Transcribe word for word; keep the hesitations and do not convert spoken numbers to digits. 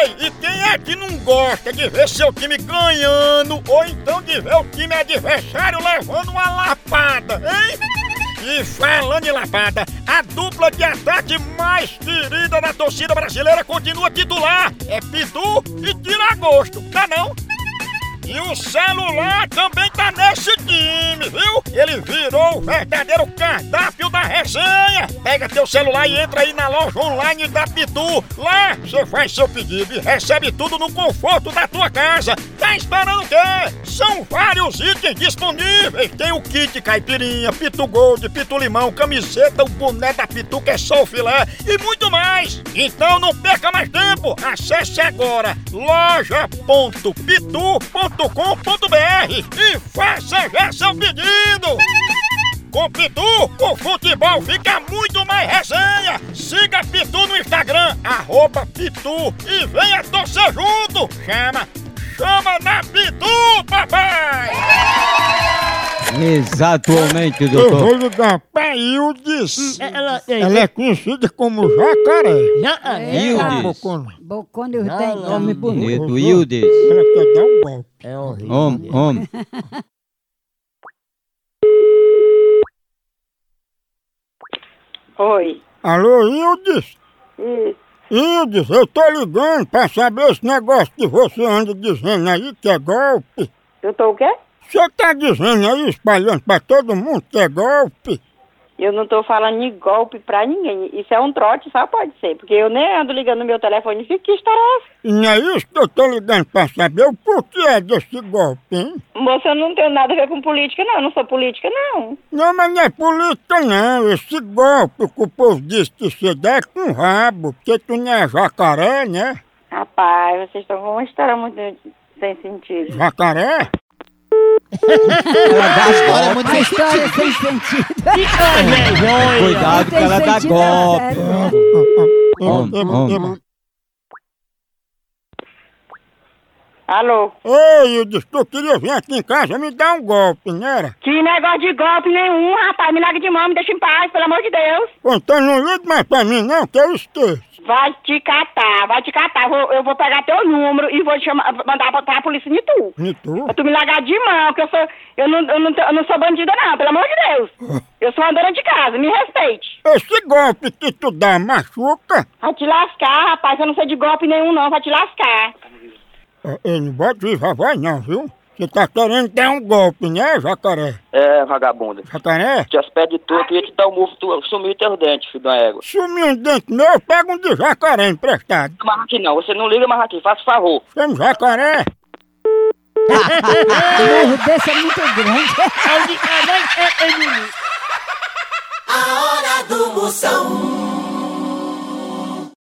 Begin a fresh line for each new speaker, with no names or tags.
Ei, e quem é que não gosta de ver seu time ganhando ou então de ver o time adversário levando uma lapada, hein? E falando em lapada, a dupla de ataque mais querida da torcida brasileira continua titular. É Pitu e Tiragosto, tá não? E o celular também tá nesse time, viu? Ele virou o verdadeiro cardápio da resenha. Pega teu celular e entra aí na loja online da Pitu. Lá você faz seu pedido e recebe tudo no conforto da tua casa. Tá esperando o quê? São vários itens disponíveis. Tem o kit caipirinha, Pitu Gold, Pitu Limão, camiseta, o boné da Pitu que é só o filé e muito mais. Então não perca mais tempo. Acesse agora loja ponto pitu ponto com ponto br e faça já seu pedido! Com Pitu, o futebol fica muito mais resenha! Siga Pitu no Instagram, arroba Pitu e venha torcer junto! Chama! Chama na Pitu, papai!
Exatamente,
Eu
doutor.
vou ligar pra Ildes.
Ela,
Ela é conhecida como Jacaré.
já,
Ildes.
Bocona.
Bocona
Não,
tem
não.
nome bonito.
Bonito, Ildes.
Ela quer dar um golpe.
é horrível.
Homem, homem.
Oi.
Alô, Ildes?
Isso.
Ildes, eu tô ligando pra saber esse negócio que você anda dizendo aí que é golpe.
Eu tô o quê?
Você tá dizendo aí, espalhando pra todo mundo que é golpe?
Eu não tô falando de golpe pra ninguém. Isso é um trote, só pode ser. Porque eu nem ando ligando no meu telefone e fico, que história é essa?
E não é isso que eu tô ligando pra saber o porquê desse golpe, hein?
Moça, eu não tenho nada a ver com política, não. Eu não sou política, não.
Não, mas não é política não. Esse golpe que o povo diz que você dá é com rabo, porque tu não é jacaré, né?
Rapaz, vocês estão com uma história muito sem sentido.
Jacaré?
Ela dá
História muito
Uma história sem sentido.
Cuidado que
Tem
ela dá
sentido,
golpe.
é sério.
Homem, homem.
Alô?
Ei, eu disse que eu queria vir aqui em casa me dar um golpe, não era?
Que negócio de golpe nenhum, rapaz. Me larga de mão, me deixa em paz, pelo amor de Deus.
Ou então não ligue mais pra mim não, que eu esqueço.
Vai te catar, vai te catar. Eu vou, eu vou pegar teu número e vou te chamar, mandar botar a polícia em tu.
E tu?
Pra tu me largar de mão, que eu sou. Eu não, eu, não, eu não sou bandida, não, pelo amor de Deus. Eu sou uma dona de casa, me respeite.
Esse golpe que tu dá machuca?
Vai te lascar, rapaz. Eu não sei de golpe nenhum, não. Vai te lascar.
Eu não boto viva voz não, viu? Você tá querendo dar um golpe, né, jacaré?
É, vagabunda.
Jacaré?
Te aspede de tu, eu queria te dar um murro, tu sumiu teus dentes, filho da égua.
Sumiu um dente meu, pega um de jacaré emprestado.
Não mais aqui não, você não liga mais aqui, faça favor.
Chama jacaré.
Um burro desse é muito grande.
É, é, é, é, é, é,